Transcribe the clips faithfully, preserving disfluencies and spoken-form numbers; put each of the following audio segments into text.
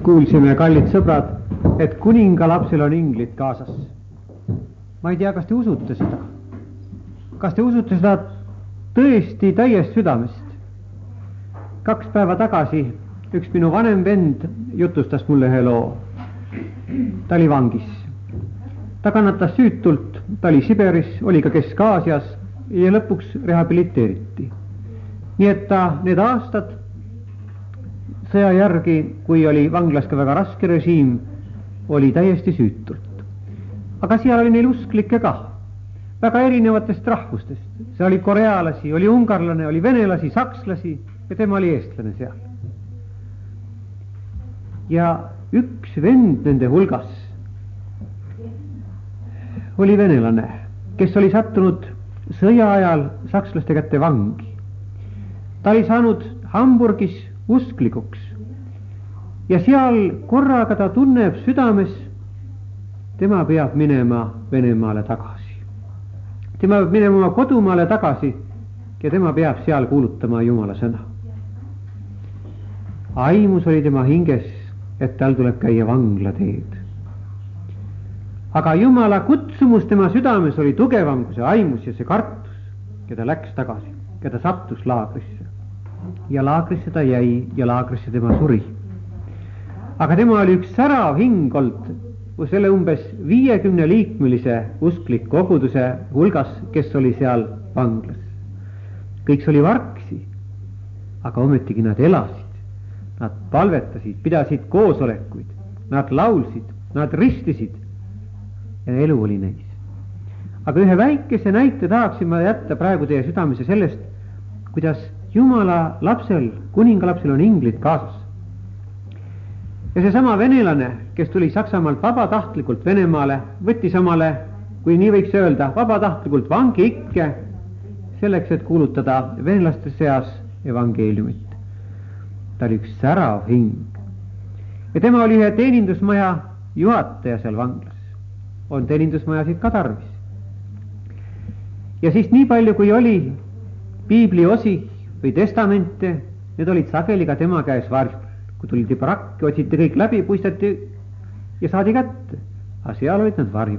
kuulsime, kallid sõbrad, et kuningalapsel on inglid kaasas. Ma ei tea, kas te usute seda? Kas te usute seda tõesti täiest südamest? Kaks päeva tagasi üks minu vanem vend jutustas mulle ühe loo. Ta oli vangis. Ta kannatas süütult, ta oli Siberis, oli ka Kesk-Aasias ja lõpuks rehabiliteeriti. Nii et ta need aastad sõja järgi, kui oli vanglas ka väga raske režiim, oli täiesti süütult. Aga seal oli neil usklikke ka, väga erinevatest rahvustest. See oli korealasi, oli ungarlane, oli venelasi, sakslasi ja tema oli eestlane seal. Ja üks vend nende hulgas oli venelane, kes oli sattunud sõja ajal sakslaste kätte vangi. Ta oli saanud Hamburgis usklikuks ja seal korraga ta tunneb südames, tema peab minema Venemaale tagasi. Tema peab minema oma kodumaale tagasi ja tema peab seal kuulutama Jumala sõna. Aimus oli tema hinges, et tal tuleb käia vanglateed. Aga Jumala kutsumus tema südames oli tugevam kui see aimus ja see kartus, ja ta läks tagasi, ja ta sattus laagrisse. Ja laagrisse ta jäi ja laagrisse tema suri. Aga tema oli üks särav hing olnud selle umbes viiekümne liikmelise usklik koguduse hulgas, kes oli seal vanglas. Kõik see oli varksi, aga ometigi nad elasid. Nad palvetasid, pidasid koosolekuid, nad laulsid, nad ristisid ja elu oli neis. Aga ühe väikese näite tahaksin ma jätta praegu teie südamesse sellest, kuidas Jumala lapsel, kuningalapsel on inglid kaasas. Ja see sama venelane, kes tuli Saksamaalt vabatahtlikult Venemaale, võttis omale, kui nii võiks öelda, vabatahtlikult vangi ikke selleks, et kuulutada venelaste seas evangeeliumit. Ta oli üks särav hing. Ja tema oli ühe teenindusmaja juhataja seal vanglas. On teenindusmajasid ka tarvis. Ja siis nii palju, kui oli piibli osi või testamente, need olid sageli ka tema käes varjul. Kui tulid prakki, otsiti kõik läbi, puistati ja saadi kätte. Aga seal olid nad varjul.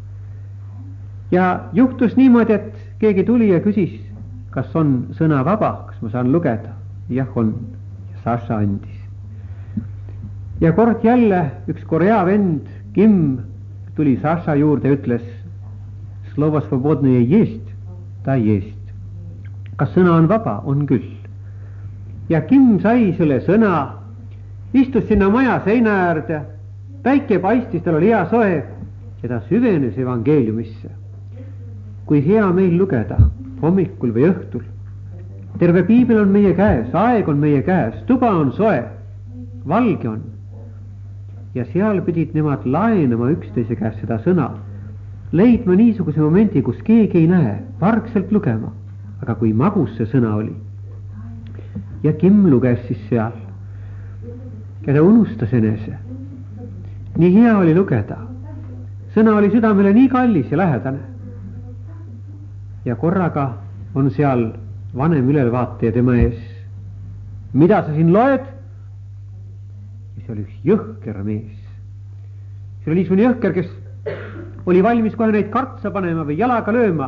Ja juhtus niimoodi, et keegi tuli ja küsis, kas on sõna vaba, kas ma saan lugeda? Jah, on. Sasha andis. Ja kord jälle üks korea vend, Kim, tuli Sasha juurde ja ütles, Slovo svobodne jest, ta jest. Kas sõna on vaba? On küll. Ja Kim sai selle sõna, istus sinna maja seina äärde, päike paistis, tal oli hea soe ja ta süvenes evangeeliumisse. Kui hea meil lugeda, hommikul või õhtul. Terve piibel on meie käes, aeg on meie käes, tuba on soe, valge on. Ja seal pidid nemad laenama üksteise käes seda sõna, leidma niisuguse momenti, kus keegi ei näe, vargselt lugema, aga kui magus see sõna oli. Ja Kim luges siis seal ja ta unustas enese. Nii hea oli lugeda, sõna oli südamele nii kallis ja lähedane. Ja korraga on seal vanem ülelvaataja tema ees. Mida sa siin loed? See oli üks jõhker mees. See oli niisugune jõhker, kes oli valmis kohe neid kartsa panema või jalaga lööma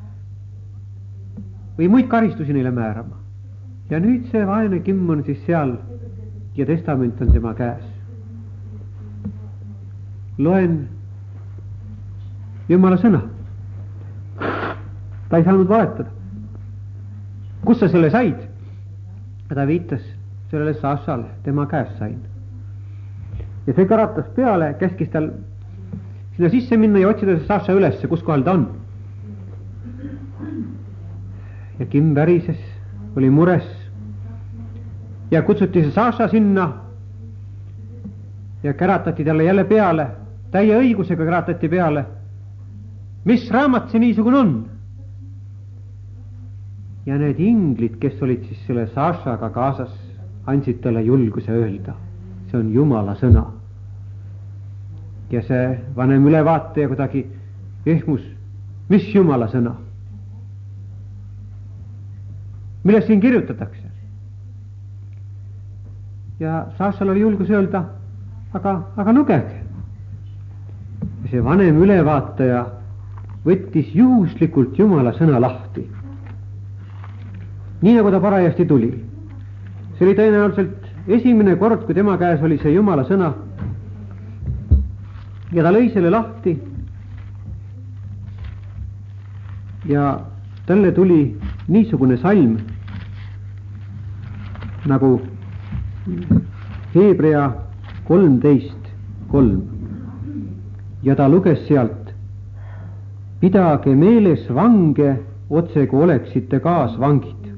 või muid karistusi neile määrama. Ja nüüd see vaene Kim on siis seal ja testament on tema käes. Loen Jumala sõna. Ta ei saanud valetada. Kus sa selle said? Ja ta viitas sellele Sashale, tema käes sain. Ja see karatas peale, käskis tal sinna sisse minna ja otsida see Sasha üles, kus kohal ta on. Ja Kim värises, oli mures ja kutsuti see Sasha sinna ja käratati talle jälle peale, täie õigusega käratati peale. Mis raamat see niisugune on? Ja need inglid, kes olid siis selle Sashaga kaasas, andsid talle julguse öelda. See on Jumala sõna. Ja see vanem ülevaataja kuidagi ehmus, mis Jumala sõna? Milles siin kirjutatakse? Ja Sashal oli julgus öelda, aga, aga lugege. Ja see vanem ülevaataja võttis juhuslikult Jumala sõna lahti. Nii nagu ta parajasti tuli. See oli tõenäoliselt esimene kord, kui tema käes oli see Jumala sõna. Ja ta lõi selle lahti. Ja talle tuli niisugune salm nagu Hebrea kolmteist kolm. Ja ta luges sealt: pidage meeles vange, otse kui oleksite kaasvangid.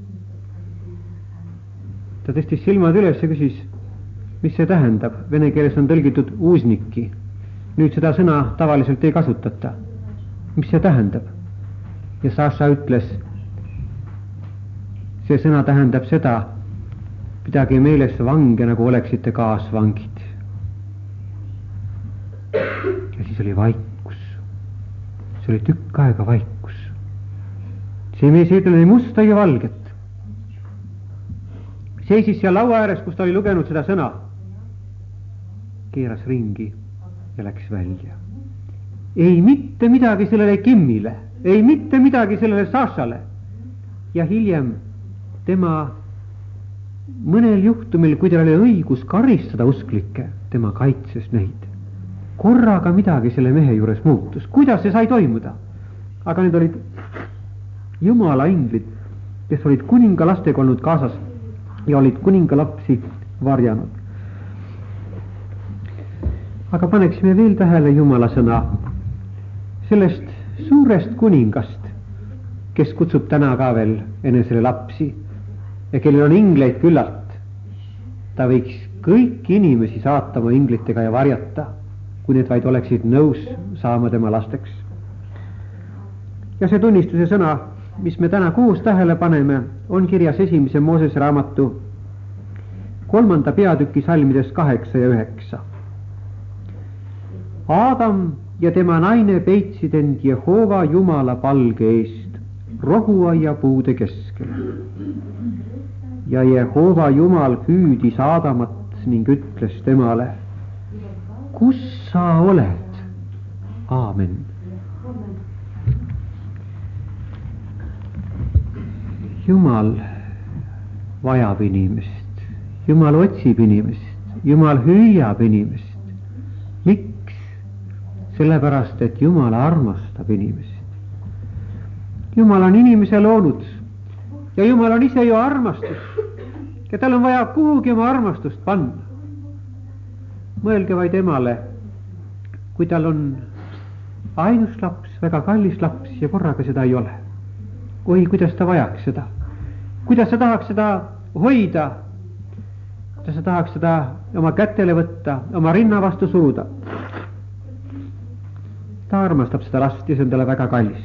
Ta tõstis silmad üles ja küsis, mis see tähendab. Vene keeles on tõlgitud uusniki. Nüüd seda sõna tavaliselt ei kasutata. Mis see tähendab? Ja Saša ütles, see sõna tähendab seda, pidage meeles vange, nagu oleksite kaasvangid. Ja siis oli vaikus. See oli tükk aega vaikus. See mees ei ütle musta ja valget. Seisis seal laua ääres, kus ta oli lugenud seda sõna. Keeras ringi ja läks välja. Ei mitte midagi sellele Kimmile. Ei mitte midagi sellele Sašale. Ja hiljem tema mõnel juhtumil, kui tal oli õigus karistada usklikke, tema kaitses neid. Korraga midagi selle mehe juures muutus. Kuidas see sai toimuda? Aga need olid Jumala inglid, kes olid kuninga lastega olnud kaasas ja olid kuninga lapsi varjanud. Aga paneksime veel tähele Jumala sõna sellest suurest kuningast, kes kutsub täna ka veel enesele lapsi ja kellel on ingleid küllalt. Ta võiks kõiki inimesi saata oma inglitega ja varjata, kui need vaid oleksid nõus saama tema lasteks. Ja see tunnistuse sõna, mis me täna koos tähele paneme, on kirjas esimese Moosese raamatu kolmanda peatüki salmides kaheksa ja üheksa. Aadam ja tema naine peitsid end Jehova Jumala palge eest rohuaia puude keskel. Ja Jehova Jumal hüüdis Aadamat ning ütles temale: kus sa oled? Aamen. Jumal vajab inimest. Jumal otsib inimest. Jumal hüüab inimest. Miks? Sellepärast, et Jumal armastab inimest. Jumal on inimese loonud ja Jumal on ise ju armastus ja tal on vaja kuhugi oma armastust panna. Mõelge vaid emale, kui tal on ainus laps, väga kallis laps ja korraga seda ei ole. Oi, kuidas ta vajaks seda. Kuidas sa tahaks seda hoida, kuidas sa tahaks seda oma kätele võtta, oma rinna vastu suruda. Ta armastab seda last ja see on talle väga kallis.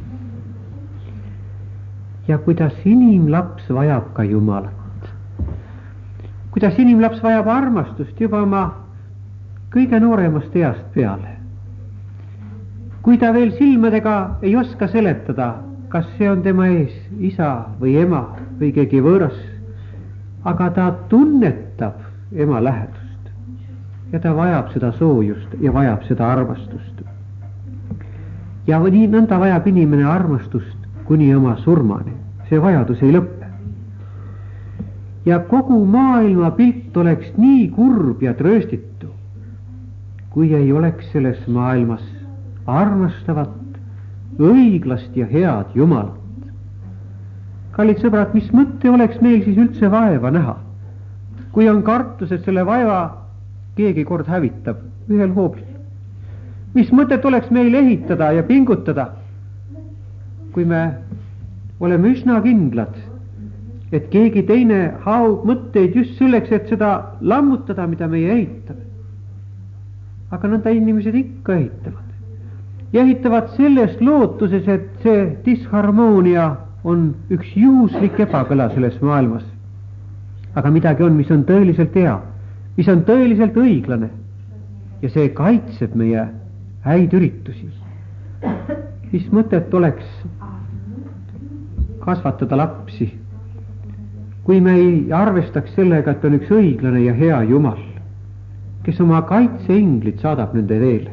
Ja kuidas inimlaps vajab ka Jumalat. Kuidas inimlaps vajab armastust juba oma kõige nooremast east peale. Kui ta veel silmadega ei oska seletada, kas see on tema ees isa või ema või keegi võõras, aga ta tunnetab ema lähedust ja ta vajab seda soojust ja vajab seda armastust. Ja nii nõnda vajab inimene armastust kuni oma surmani. See vajadus ei lõppe. Ja kogu maailma pilt oleks nii kurb ja trööstitu, kui ei oleks selles maailmas armastavat, õiglast ja head Jumalat. Kallid sõbrad, mis mõtte oleks meil siis üldse vaeva näha, kui on kartus, et selle vaeva keegi kord hävitab ühel hoobil? Mis mõtet oleks meil ehitada ja pingutada, kui me oleme üsna kindlad, et keegi teine haub mõtteid just selleks, et seda lammutada, mida meie ehitame. Aga nõnda inimesed ikka ehitavad. Ja ehitavad selles lootuses, et see disharmoonia on üks juhuslik ebakõla selles maailmas. Aga midagi on, mis on tõeliselt hea, mis on tõeliselt õiglane ja see kaitseb meie häid üritusi. Mis mõtet oleks kasvatada lapsi, kui me ei arvestaks sellega, et on üks õiglane ja hea Jumal, kes oma kaitseinglid saadab nende teele.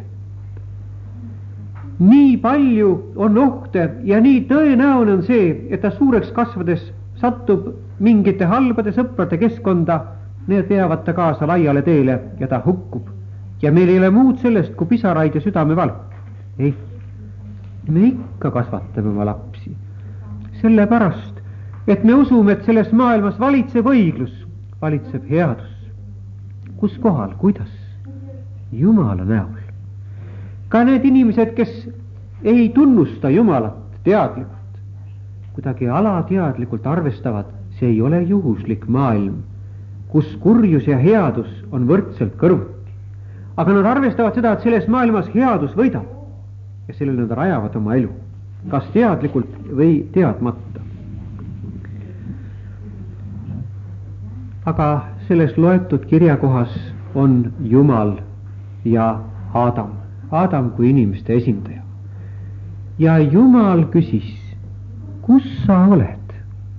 Nii palju on ohte ja nii tõenäoline on see, et ta suureks kasvades satub mingite halbade sõprade keskkonda, need veavad ta kaasa laiale teele ja ta hukkub. Ja meil ei ole muud sellest, kui pisaraid ja südamevalk. Ei, me ikka kasvatame oma lapsi. Sellepärast, et me usume, et selles maailmas valitseb õiglus, valitseb headus. Kus kohal, kuidas? Jumala näol. Ka need inimesed, kes ei tunnusta Jumalat teadlikult, kuidagi alateadlikult arvestavad, see ei ole juhuslik maailm, kus kurjus ja headus on võrdselt kõrvuti. Aga nad arvestavad seda, et selles maailmas headus võidab ja sellele nad rajavad oma elu, kas teadlikult või teadmata. Aga selles loetud kirjakohas on Jumal ja Adam, Adam kui inimeste esindaja. Ja Jumal küsis, kus sa oled?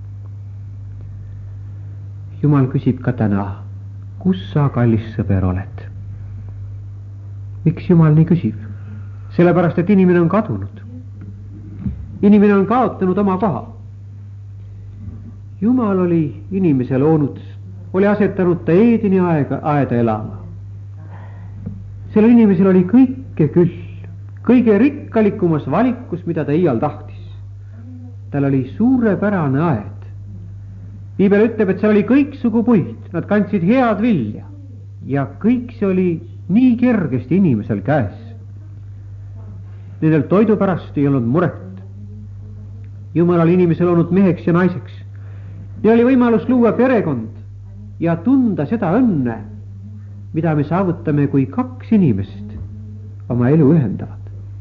Jumal küsib ka täna, kus sa, kallis sõber, oled? Miks Jumal nii küsib? Sellepärast, et inimene on kadunud. Inimene on kaotanud oma koha. Jumal oli inimese loonud, oli asetanud ta Eedeni aega, aeda elama. Sellel inimesel oli kõike küll, kõige rikkalikumas valikus, mida ta iial tahtis. Tal oli suurepärane aed. Piibel ütleb, et seal oli kõiksugu puid, nad kandsid head vilja ja kõik see oli nii kergesti inimesel käes. Nendel toidu pärast ei olnud muret. Jumal oli inimesel olnud meheks ja naiseks. Neil oli võimalus luua perekond ja tunda seda õnne, mida me saavutame, kui kaks inimest oma elu ühendavad.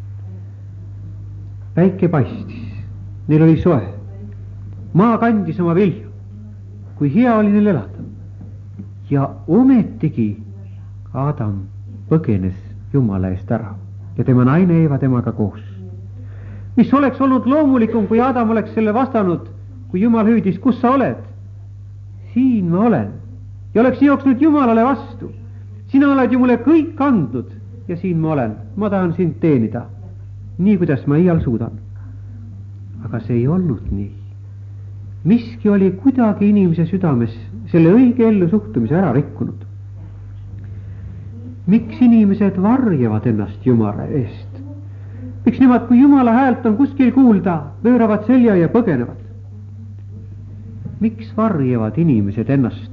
Päike paistis, neil oli soe, maa kandis oma vilju, kui hea oli neil elada. Ja ometigi Adam põgenes Jumala eest ära ja tema naine Eeva temaga koos. Mis oleks olnud loomulikum, kui Adam oleks selle vastanud, kui Jumal hüüdis, kus sa oled? Siin ma olen. Ja oleks jooksnud Jumalale vastu. Sina oled ju mulle kõik andnud ja siin ma olen. Ma tahan sind teenida, nii kuidas ma iial suudan. Aga see ei olnud nii. Miski oli kuidagi inimese südames selle õige ellu suhtumise ära rikkunud. Miks inimesed varjavad ennast Jumala eest? Miks nemad, kui Jumala häält on kuskil kuulda, pööravad selja ja põgenevad? Miks varjavad inimesed ennast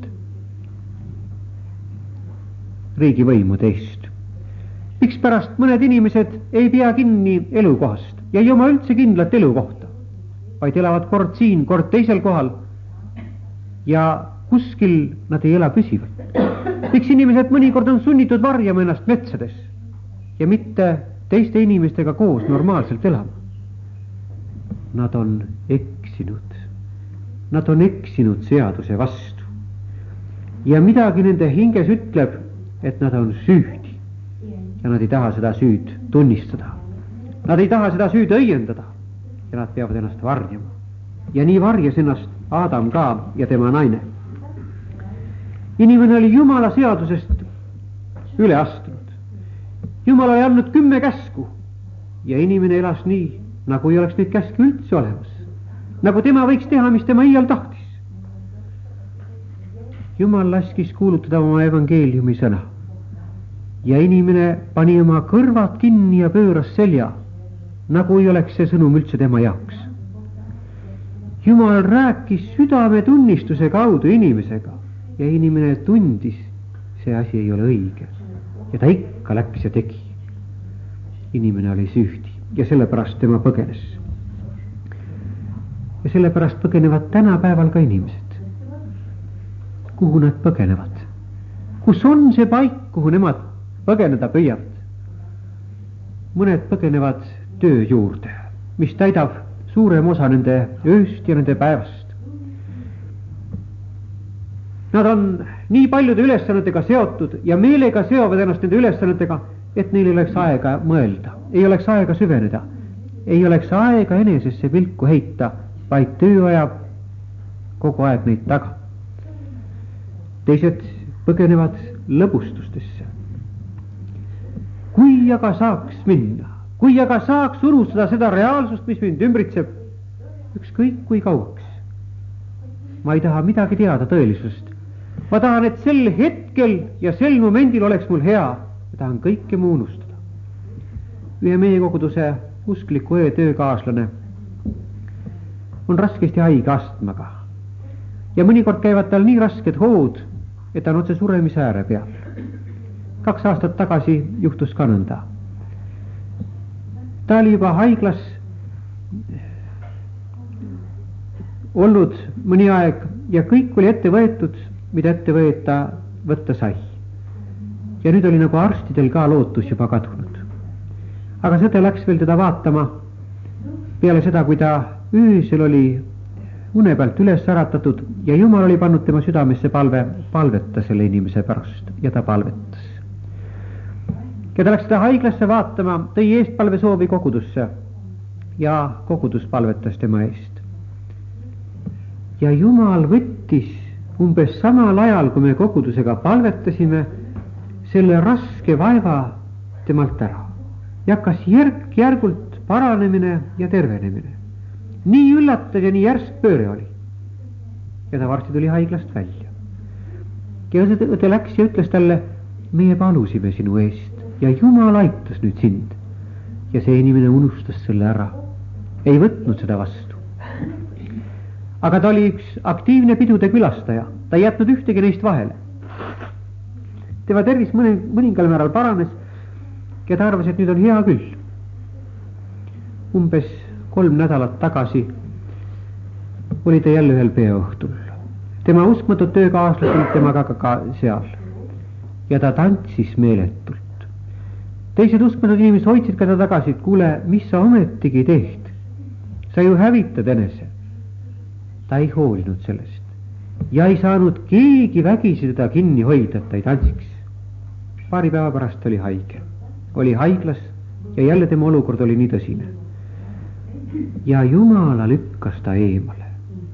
riigivõimude eest? Miks pärast mõned inimesed ei pea kinni elukohast ja ei oma üldse kindlat elukohta, vaid elavad kord siin, kord teisel kohal ja kuskil nad ei ela püsivalt? Miks inimesed mõnikord on sunnitud varjama ennast metsades ja mitte teiste inimestega koos normaalselt elama? Nad on eksinud. Nad on eksinud seaduse vastu. Ja midagi nende hinges ütleb, et nad on süüdi. Ja nad ei taha seda süüd tunnistada. Nad ei taha seda süüd õiendada. Ja nad peavad ennast varjama. Ja nii varjas ennast Adam ka ja tema naine. Inimene oli Jumala seadusest üle astunud. Jumal oli andnud kümme käsku ja inimene elas nii, nagu ei oleks neid käske üldse olemas. Nagu tema võiks teha, mis tema iial tahtis. Jumal laskis kuulutada oma evangeeliumi sõna ja inimene pani oma kõrvad kinni ja pööras selja, nagu ei oleks see sõnum üldse tema jaoks. Jumal rääkis südame tunnistuse kaudu inimesega ja inimene tundis, see asi ei ole õige. Ja ta ikka läks ja tegi. Inimene oli süüdi ja sellepärast tema põgenes. Ja sellepärast põgenevad tänapäeval ka inimesed. Kuhu nad põgenevad? Kus on see paik, kuhu nemad põgeneda püüavad? Mõned põgenevad töö juurde, mis täidab suurem osa nende ööst ja nende päevast. Nad on nii paljude ülesannetega seotud ja meelega seovad ennast nende ülesannetega, et neil ei oleks aega mõelda, ei oleks aega süveneda, ei oleks aega enesesse pilku heita, vaid töö ajab kogu aeg neid taga. Teised põgenevad lõbustustesse, kui aga saaks minna, kui aga saaks unustada seda reaalsust, mis mind ümbritseb, ükskõik kui kauaks. Ma ei taha midagi teada tõelisust. Ma tahan, et sel hetkel ja sel momendil oleks mul hea. Ma tahan kõike muu unustada. Ühe meie koguduse uskliku öö töökaaslane on raskesti haige astmaga. Ja mõnikord käivad tal nii rasked hood, et ta on otse suremise ääre peal. Kaks aastat tagasi juhtus ka nõnda. Ta oli juba haiglas olnud mõni aeg ja kõik oli ette võetud, mida ette võeta, võtta sai. Ja nüüd oli nagu arstidel ka lootus juba kadunud. Aga seda läks veel teda vaatama peale seda, kui ta öösel oli une pealt üles äratatud ja Jumal oli pannud tema südamesse palve, palveta selle inimese pärast ja ta palvetas. Ja ta läks seda haiglasse vaatama, tõi eestpalve soovi kogudusse ja kogudus palvetas tema eest. Ja Jumal võttis umbes samal ajal, kui me kogudusega palvetasime, selle raske vaeva temalt ära. Ja hakkas järk-järgult paranemine ja tervenemine. Nii üllatav ja nii järsk pööre oli. Ja ta varsti tuli haiglast välja. Ja õde läks ja ütles talle, meie palusime sinu eest ja Jumal aitas nüüd sind. Ja see inimene unustas selle ära. Ei võtnud seda vastu. Aga ta oli üks aktiivne pidude külastaja. Ta ei jätnud ühtegi neist vahele. Tema tervis mõni, mõningal määral paranes ja ta arvas, et nüüd on hea küll. Umbes kolm nädalat tagasi oli ta jälle ühel peoõhtul. Tema uskmatud töökaaslased olid temaga ka, ka seal. Ja ta tantsis meeletult. Teised uskmatud inimesed hoidsid ka ta tagasi, et kuule, mis sa ometigi teed? Sa ju hävitad enese. Ta ei hoolinud sellest. Ja ei saanud keegi vägisi teda kinni hoida, et ta ei tantsiks. Paari päeva pärast oli haige. Oli haiglas ja jälle tema olukord oli nii tõsine. Ja Jumala lükkas ta eemale.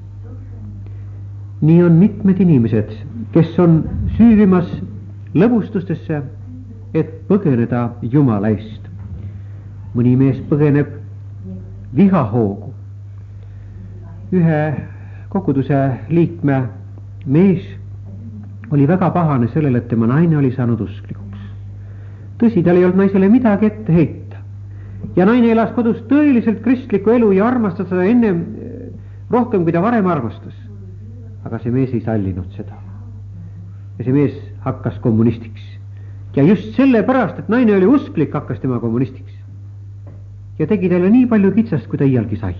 Nii on mitmed inimesed, kes on süüvimas lõbustustesse, et põgeneda Jumala eest. Mõni mees põgeneb vihahoogu. Ühe koguduse liikme mees oli väga pahane sellele, et tema naine oli saanud usklikuks. Tõsi, tal ei olnud naisele midagi ette heita. Ja naine elas kodus tõeliselt kristlikku elu ja armastas seda ennem rohkem, kui ta varem armastas. Aga see mees ei sallinud seda. Ja see mees hakkas kommunistiks. Ja just selle pärast, et naine oli usklik, hakkas tema kommunistiks. Ja tegi talle nii palju kitsast, kui ta iialgi sai.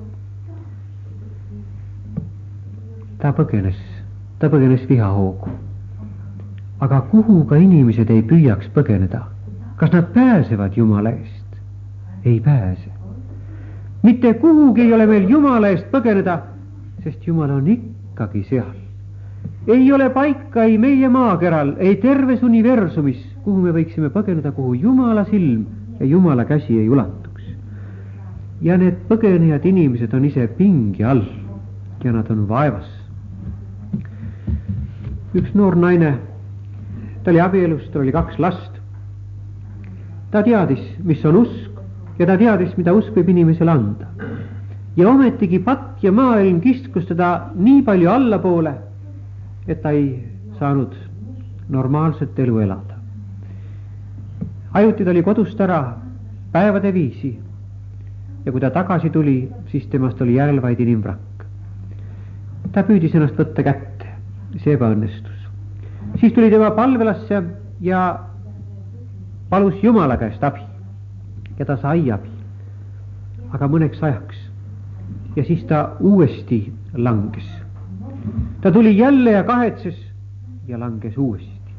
Ta põgenes, ta põgenes vihahoogu. Aga kuhu ka inimesed ei püüaks põgeneda? Kas nad pääsevad Jumala eest? Ei pääse. Mitte kuhugi ei ole meil Jumala eest põgeneda, sest Jumal on ikkagi seal. Ei ole paika ei meie maakeral, ei terves universumis, kuhu me võiksime põgeneda, kuhu Jumala silm ja Jumala käsi ei ulatuks. Ja need põgenejad inimesed on ise pingi all ja nad on vaevas. Üks noor naine, ta oli abielus, tal oli kaks last. Ta teadis, mis on usk ja ta teadis, mida usk võib inimesele anda. Ja ometigi pakk ja maailm kiskus teda nii palju allapoole, et ta ei saanud normaalset elu elada. Ajuti ta oli kodust ära päevade viisi ja kui ta tagasi tuli, siis temast oli järel vaid inimvrakk. Ta püüdis ennast võtta kätte. See ebaõnnestus. Siis tuli tema palvelasse ja palus Jumala käest abi. Ja ta sai abi. Aga mõneks ajaks. Ja siis ta uuesti langes. Ta tuli jälle ja kahetses ja langes uuesti.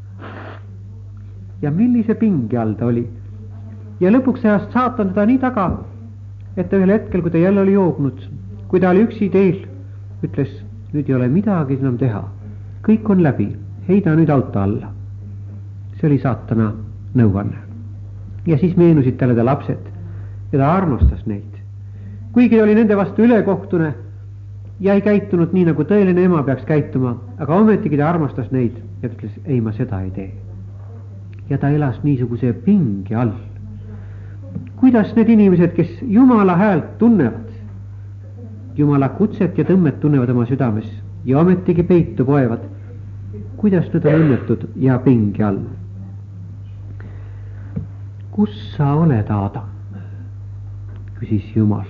Ja millise pinge all ta oli. Ja lõpuks ajast saatan teda nii taga, et ta ühel hetkel, kui ta jälle oli joognud, kui ta oli üksi teel, ütles, nüüd ei ole midagi enam teha. Kõik on läbi. Heida nüüd auto alla. See oli saatana nõuanne. Ja siis meenusid talle ta lapsed ja ta armastas neid. Kuigi oli nende vastu ülekohtune ja ei käitunud nii, nagu tõeline ema peaks käituma, aga ometigi ta armastas neid ja ta ütles, ei, ma seda ei tee. ja ta elas niisuguse pinge all. Kuidas need inimesed, kes Jumala häält tunnevad, Jumala kutset ja tõmmet tunnevad oma südames ja ometigi peitu poevad, kuidas nad on õnnetud ja pinge all? Kus sa oled, Aadam? Küsis Jumal.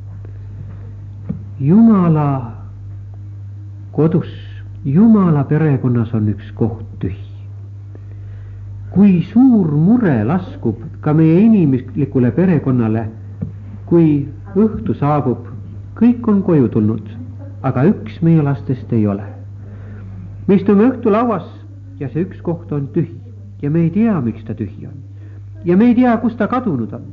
Jumala kodus, Jumala perekonnas on üks koht tühi. Kui suur mure laskub ka meie inimlikule perekonnale, kui õhtu saabub, kõik on koju tulnud, aga üks meie lastest ei ole. Me istume õhtu lauas ja see üks koht on tühi ja me ei tea, miks ta tühi on. Ja me ei tea, kus ta kadunud on.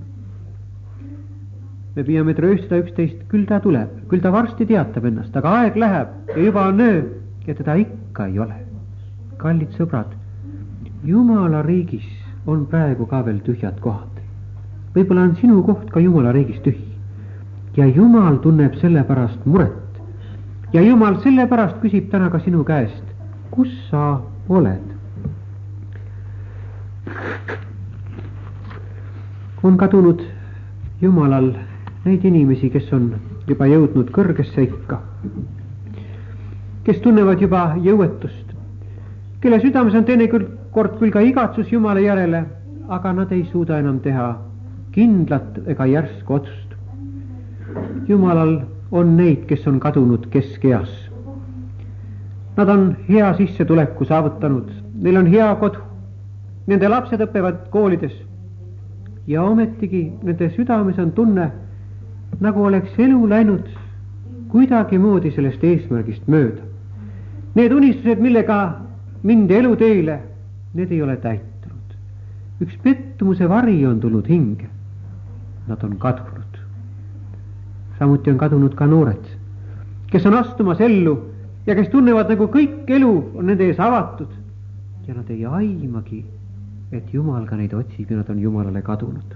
Me püüame trööstada üksteist, küll ta tuleb, küll ta varsti teatab ennast, aga aeg läheb ja juba on öö ja teda ikka ei ole. Kallid sõbrad, Jumala riigis on praegu ka veel tühjad kohad. Võib-olla on sinu koht ka Jumala riigis tühi. Ja Jumal tunneb selle pärast muret. Ja Jumal selle pärast küsib täna ka sinu käest, kus sa oled? On kadunud Jumalal neid inimesi, kes on juba jõudnud kõrgesse ikka, kes tunnevad juba jõuetust, kelle südames on teine kord küll ka igatsus Jumala järele, aga nad ei suuda enam teha kindlat ega järsku otsust. Jumalal on neid, kes on kadunud keskeas. Nad on hea sissetuleku saavutanud, neil on hea kodu, nende lapsed õppevad koolides ja ometigi nende südames on tunne, nagu oleks elu läinud kuidagi moodi sellest eesmärgist mööda. Need unistused, millega mindi eluteele, need ei ole täitunud. Üks pettumuse vari on tulnud hinge. Nad on kadunud. Samuti on kadunud ka noored, kes on astumas ellu ja kes tunnevad, nagu kõik elu on nende ees avatud ja nad ei aimagi, et Jumal ka neid otsib ja nad on Jumalale kadunud.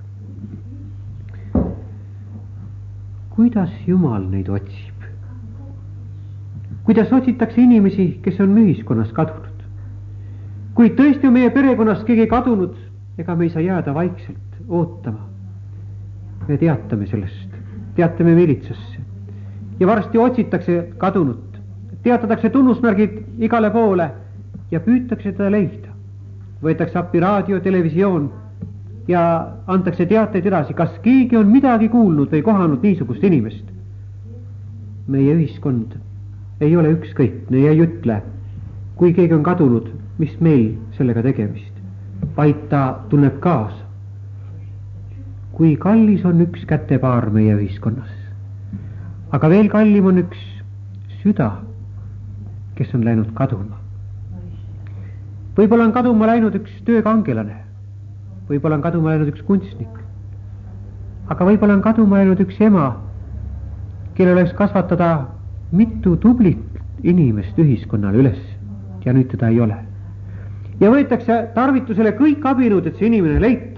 Kuidas Jumal neid otsib? Kuidas otsitakse inimesi, kes on ühiskonnas kadunud? Kui tõesti on meie perekonnas keegi kadunud, ega me ei saa jääda vaikselt ootama. Me teatame sellest, teatame militsasse ja varsti otsitakse kadunut, teatatakse tunnusmärgid igale poole ja püütakse teda leida. Võetakse appi raadio, televisioon ja antakse teateid edasi, kas keegi on midagi kuulnud või kohanud niisugust inimest. Meie ühiskond ei ole ükskõikne ja ei ütle, kui keegi on kadunud, mis meil sellega tegemist, vaid ta tunneb kaasa. Kui kallis on üks kätepaar meie ühiskonnas, aga veel kallim on üks süda, kes on läinud kaduma. Võib-olla on kaduma läinud üks töökangelane, võib-olla on kaduma läinud üks kunstnik, aga võib-olla on kaduma läinud üks ema, kelle oleks kasvatada mitu tublit inimest ühiskonnale üles ja nüüd teda ei ole. Ja võetakse tarvitusele kõik abinõud, et see inimene leitakse.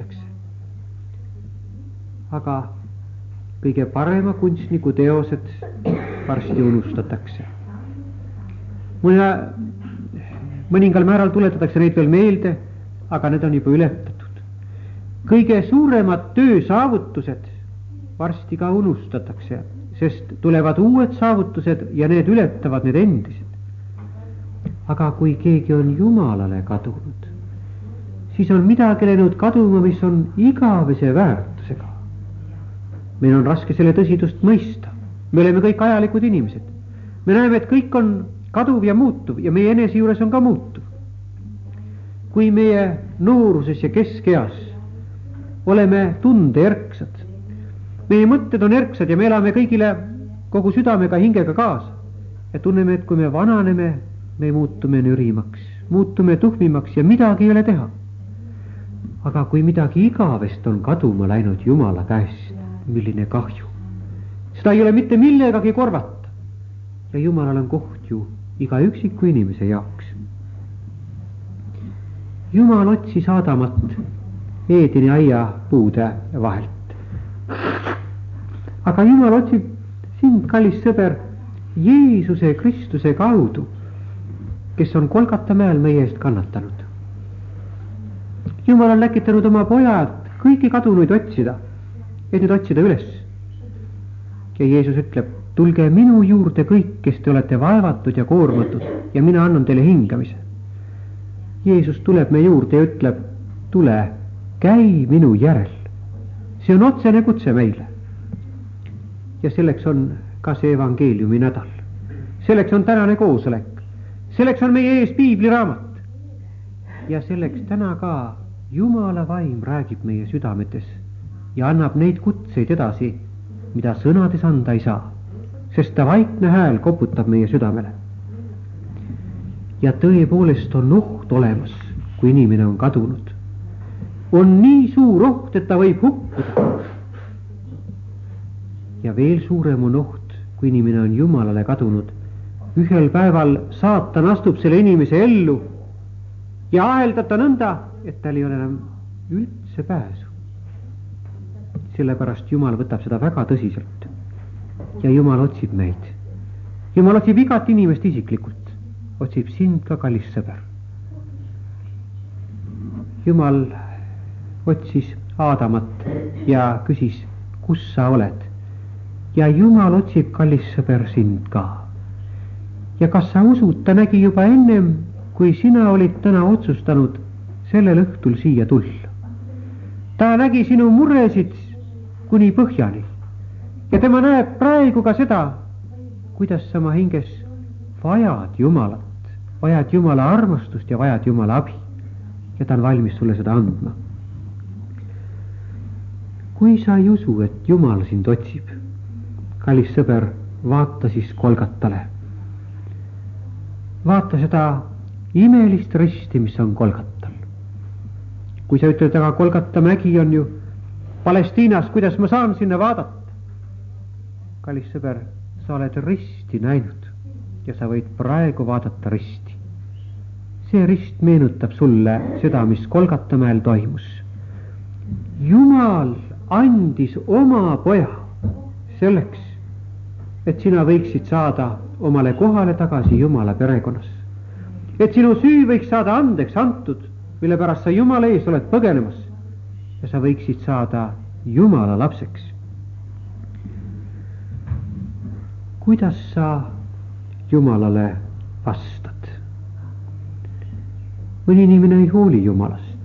Aga kõige parema kunstniku teosed varsti unustatakse. Mõne Mõningal määral tuletatakse neid veel meelde, aga need on juba ületatud. Kõige suuremad töösaavutused varsti ka unustatakse, sest tulevad uued saavutused ja need ületavad need endised. Aga kui keegi on Jumalale kadunud, siis on midagi läinud kaduma, mis on igavese väärtusega. Meil on raske selle tõsidust mõista. Me oleme kõik ajalikud inimesed. Me näeme, et kõik on kaduv ja muutuv ja meie enese juures on ka muutuv. Kui meie nooruses ja keskeas oleme tunde erksad, meie mõtted on erksad ja me elame kõigile kogu südamega hingega kaasa ja tunneme, et kui me vananeme, me muutume nürimaks, muutume tuhmimaks ja midagi ei ole teha. Aga kui midagi igavest on kaduma läinud Jumala käest, milline kahju. Seda ei ole mitte millegagi korvata ja Jumalal on koht ju iga üksiku inimese jaoks. Jumal otsis Aadamat Eedeni aia puude vahelt. Aga Jumal otsib sind, kallis sõber, Jeesuse Kristuse kaudu, kes on Kolgata mäel meie eest kannatanud. Jumal on läkitanud oma pojad kõiki kadunuid otsida, et nüüd otsida üles. Ja Jeesus ütleb, tulge minu juurde kõik, kes te olete vaevatud ja koormatud ja mina annan teile hingamise. Jeesus tuleb me juurde ja ütleb, tule, käi minu järel. See on otsene kutse meile. Ja selleks on ka see evangeeliumi nädal. Selleks on tänane koosolek. Selleks on meie ees piibliraamat. Ja selleks täna ka Jumala vaim räägib meie südametes ja annab neid kutseid edasi, mida sõnades anda ei saa, sest ta vaikne hääl koputab meie südamele. Ja tõepoolest on oht olemas, kui inimene on kadunud. On nii suur oht, et ta võib hukkuda. Ja veel suurem on oht, kui inimene on Jumalale kadunud. Ühel päeval saatan astub selle inimese ellu ja aheldab ta nõnda, et tal ei ole enam üldse pääsu. Sellepärast Jumal võtab seda väga tõsiselt. Ja Jumal otsib meid. Jumal otsib igat inimest isiklikult. Otsib sind ka, kallis sõber. Jumal otsis Aadamat ja küsis, kus sa oled. Ja Jumal otsib, kallis sõber, sind ka. Ja kas sa usud, ta nägi juba ennem, kui sina olid täna otsustanud sellel õhtul siia tulla. Ta nägi sinu muresid kuni põhjani. Ja tema näeb praegu ka seda, kuidas sa oma hinges vajad Jumalat, vajad Jumala armastust ja vajad Jumala abi. Ja ta on valmis sulle seda andma. Kui sa ei usu, et Jumal sind otsib, kallis sõber, vaata siis Kolgatale. Vaata seda imelist risti, mis on Kolgatal. Kui sa ütled, aga Kolgata mägi on ju Palestiinas, kuidas ma saan sinna vaadata? Kallis sõber, sa oled risti näinud ja sa võid praegu vaadata risti. See rist meenutab sulle seda, mis Kolgatamäel toimus. Jumal andis oma poja selleks, et sina võiksid saada omale kohale tagasi Jumala perekonnas. Et sinu süü võiks saada andeks antud, mille pärast sa Jumala ees oled põgenemas ja sa võiksid saada Jumala lapseks. Kuidas sa Jumalale vastad? Mõni inimene ei hooli Jumalast.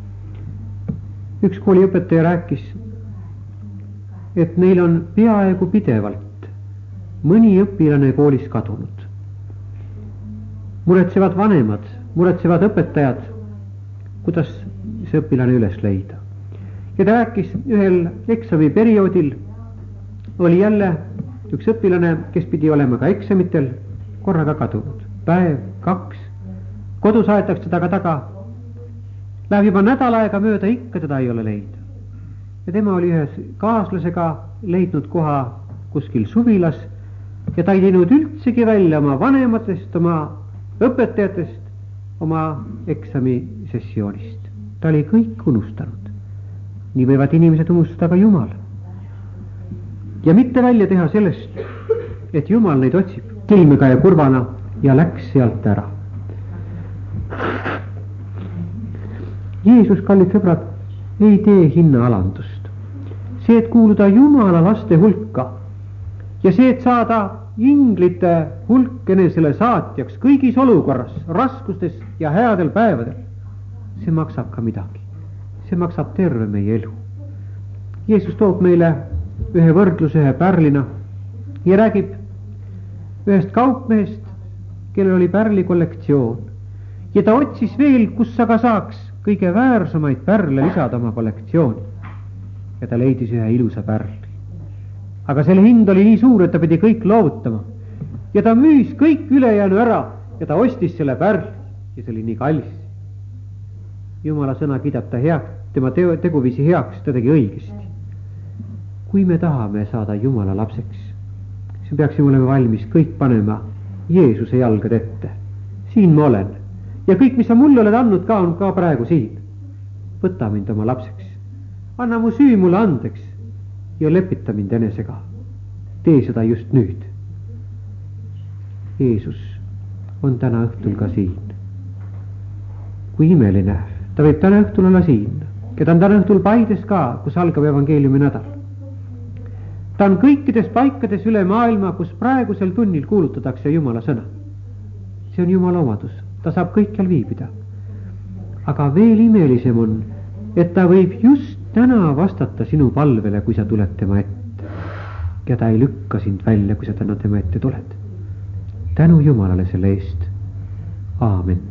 Üks kooliõpetaja rääkis, et neil on peaaegu pidevalt mõni õpilane koolis kadunud. Muretsevad vanemad, muretsevad õpetajad, kuidas see õpilane üles leida. Ja ta rääkis, ühel eksami perioodil oli jälle üks õpilane, kes pidi olema ka eksamitel, korraga kadunud. Päev, kaks, kodus aetakse taga taga. Läheb juba nädal aega mööda, ikka teda ei ole leida. Ja tema oli ühes kaaslasega leidnud koha kuskil suvilas ja ta ei teinud üldsegi välja oma vanematest, oma õpetajatest, oma eksamisessioonist. Ta oli kõik unustanud. Nii võivad inimesed unustada ka Jumal. Ja mitte välja teha sellest, et Jumal neid otsib kilmiga ja kurvana ja läks sealt ära. Jeesus, kallid sõbrad, ei tee hinnaalandust. See, et kuuluda Jumala laste hulka ja see, et saada inglite hulk enesele saatjaks kõigis olukorras, raskustes ja headel päevadel, see maksab ka midagi. See maksab terve meie elu. Jeesus toob meile ühe võrdluse ühe pärlina ja räägib ühest kaupmehest, kellel oli pärli kollektsioon. Ja ta otsis veel, kus aga saaks kõige väärsamaid pärle lisada oma kollektsiooni. Ja ta leidis ühe ilusa pärli. Aga selle hind oli nii suur, et ta pidi kõik loovutama. Ja ta müüs kõik ülejäänu ära ja ta ostis selle pärli ja see oli nii kallis. Jumala sõna kiidab ta heaks, tema teguviisi heaks, ta tegi õigesti. Kui me tahame saada Jumala lapseks, siis peaksime olema valmis kõik panema Jeesuse jalgad ette. Siin ma olen. Ja kõik, mis sa mulle oled andnud ka, on ka praegu siin. Võta mind oma lapseks. Anna mu süü mulle andeks ja lepita mind enesega. Tee seda just nüüd. Jeesus on täna õhtul ka siin. Kui imeline ta võib täna õhtul olla siin, ja ta on täna õhtul Paides ka, kus algab evangeeliumi nädal. ta on kõikides paikades üle maailma, kus praegusel tunnil kuulutatakse Jumala sõna. see on Jumala omadus, ta saab kõikjal viibida. aga veel imelisem on, et ta võib just täna vastata sinu palvele, kui sa tuled tema ette. ja ta ei lükka sind välja, kui sa täna tema ette tuled. tänu Jumalale selle eest. Aamen.